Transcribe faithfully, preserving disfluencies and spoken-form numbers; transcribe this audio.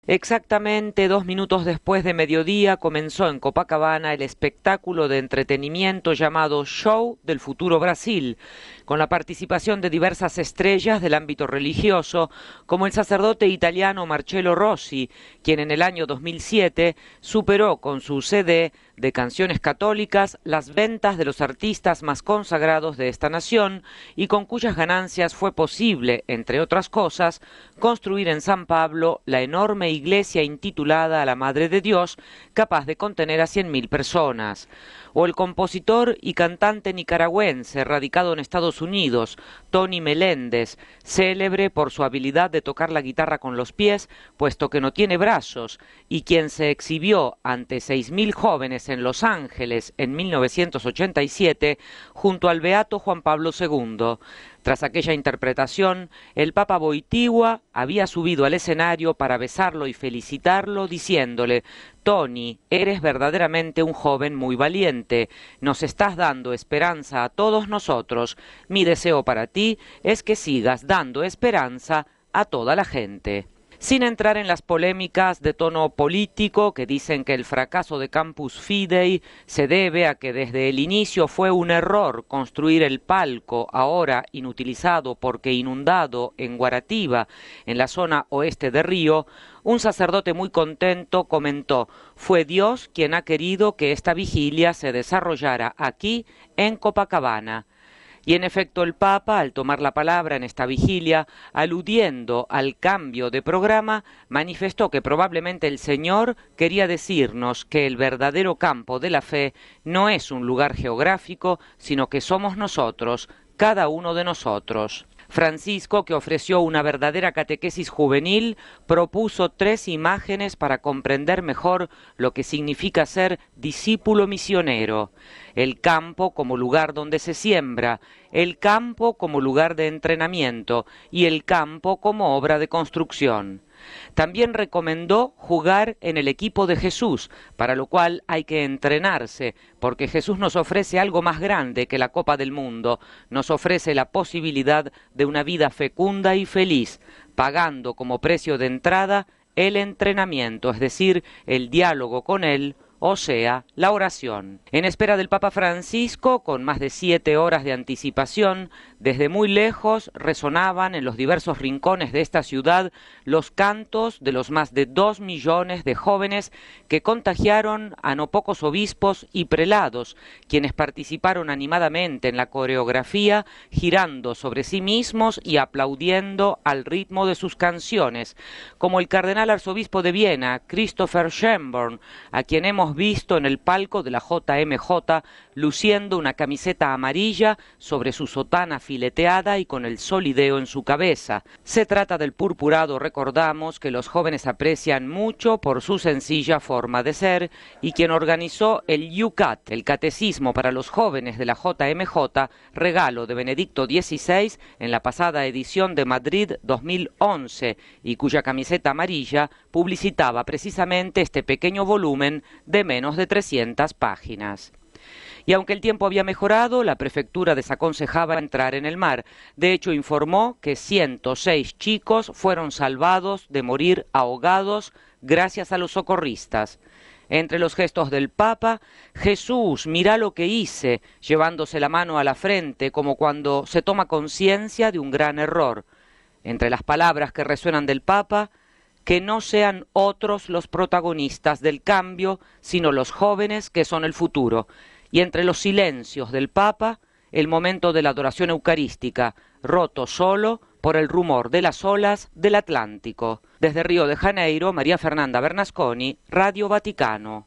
Exactamente dos minutos después de mediodía comenzó en Copacabana el espectáculo de entretenimiento llamado Show del Futuro Brasil, con la participación de diversas estrellas del ámbito religioso, como el sacerdote italiano Marcello Rossi, quien en el año dos mil siete superó con su C D de canciones católicas las ventas de los artistas más consagrados de esta nación y con cuyas ganancias fue posible, entre otras cosas, construir en San Pablo la enorme iglesia intitulada a la Madre de Dios, capaz de contener a cien mil personas. O el compositor y cantante nicaragüense radicado en Estados Unidos, Tony Meléndez, célebre por su habilidad de tocar la guitarra con los pies, puesto que no tiene brazos, y quien se exhibió ante seis mil jóvenes en Los Ángeles en mil novecientos ochenta y siete junto al beato Juan Pablo segundo. Tras aquella interpretación, el Papa Wojtyła había subido al escenario para besarlo y felicitarlo, diciéndole: «Tony, eres verdaderamente un joven muy valiente, nos estás dando esperanza a todos nosotros. Mi deseo para ti es que sigas dando esperanza a toda la gente». Sin entrar en las polémicas de tono político que dicen que el fracaso de Campus Fidei se debe a que desde el inicio fue un error construir el palco, ahora inutilizado porque inundado, en Guaratiba, en la zona oeste de Río, un sacerdote muy contento comentó: «Fue Dios quien ha querido que esta vigilia se desarrollara aquí, en Copacabana». Y en efecto el Papa, al tomar la palabra en esta vigilia, aludiendo al cambio de programa, manifestó que probablemente el Señor quería decirnos que el verdadero campo de la fe no es un lugar geográfico, sino que somos nosotros, cada uno de nosotros. Francisco, que ofreció una verdadera catequesis juvenil, propuso tres imágenes para comprender mejor lo que significa ser discípulo misionero: el campo como lugar donde se siembra, el campo como lugar de entrenamiento y el campo como obra de construcción. También recomendó jugar en el equipo de Jesús, para lo cual hay que entrenarse, porque Jesús nos ofrece algo más grande que la Copa del Mundo, nos ofrece la posibilidad de una vida fecunda y feliz, pagando como precio de entrada el entrenamiento, es decir, el diálogo con Él, o sea, la oración. En espera del Papa Francisco, con más de siete horas de anticipación, desde muy lejos resonaban en los diversos rincones de esta ciudad los cantos de los más de dos millones de jóvenes que contagiaron a no pocos obispos y prelados, quienes participaron animadamente en la coreografía, girando sobre sí mismos y aplaudiendo al ritmo de sus canciones, como el cardenal arzobispo de Viena, Christopher Schönborn, a quien hemos visto en el palco de la J M J luciendo una camiseta amarilla sobre su sotana fileteada y con el solideo en su cabeza. Se trata del purpurado, recordamos, que los jóvenes aprecian mucho por su sencilla forma de ser, y quien organizó el Yucat, el catecismo para los jóvenes de la J M J, regalo de Benedicto dieciséis en la pasada edición de Madrid dos mil once, y cuya camiseta amarilla publicitaba precisamente este pequeño volumen de menos de trescientas páginas. Y aunque el tiempo había mejorado, la prefectura desaconsejaba entrar en el mar. De hecho, informó que ciento seis chicos fueron salvados de morir ahogados gracias a los socorristas. Entre los gestos del Papa: «Jesús, mira lo que hice», llevándose la mano a la frente como cuando se toma conciencia de un gran error. Entre las palabras que resuenan del Papa: «Que no sean otros los protagonistas del cambio, sino los jóvenes que son el futuro». Y entre los silencios del Papa, el momento de la adoración eucarística, roto solo por el rumor de las olas del Atlántico. Desde Río de Janeiro, María Fernanda Bernasconi, Radio Vaticano.